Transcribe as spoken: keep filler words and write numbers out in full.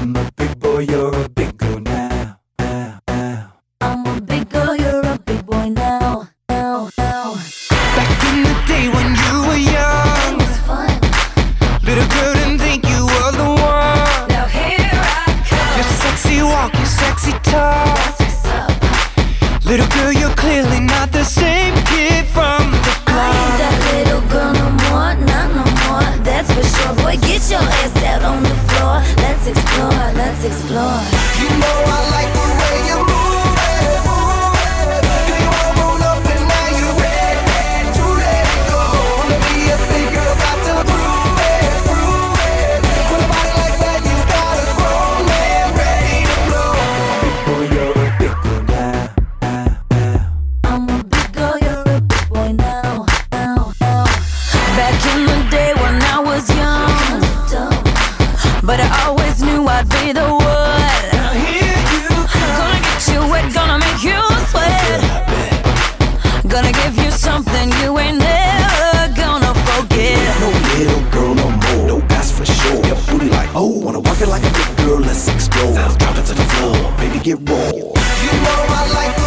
I'm a big boy, you're a big girl now, now, now. I'm a big girl, you're a big boy now, now, now. Back in the day when you were young, It was fun. little girl didn't think you were the one. Now here I come. Your sexy walk, your sexy talk. That's what's up. Little girl, you're clearly not the same kid from the I block. ain't that little girl no more, not no more. That's for sure. Boy, get your ass out on the floor. Let's explore, let's explore. You know I like the way you move it, move it. Girl, you wanna roll up and now you ready to let it go. Wanna be a big girl, got to prove it, prove it. With a body like that, you got a grown man ready to blow. Big boy, you're a big girl now, now, now. I'm a big girl, you're a big boy now, now, now. Back in the day when I was young, but I always knew I'd be the one. Now here you come. Gonna get you wet, gonna make you sweat. Gonna give you something you ain't never gonna forget. No little girl no more, no, that's for sure. Your booty like, oh, wanna work it like a big girl, let's explore. Now drop it to the floor, baby, get raw. You know I like the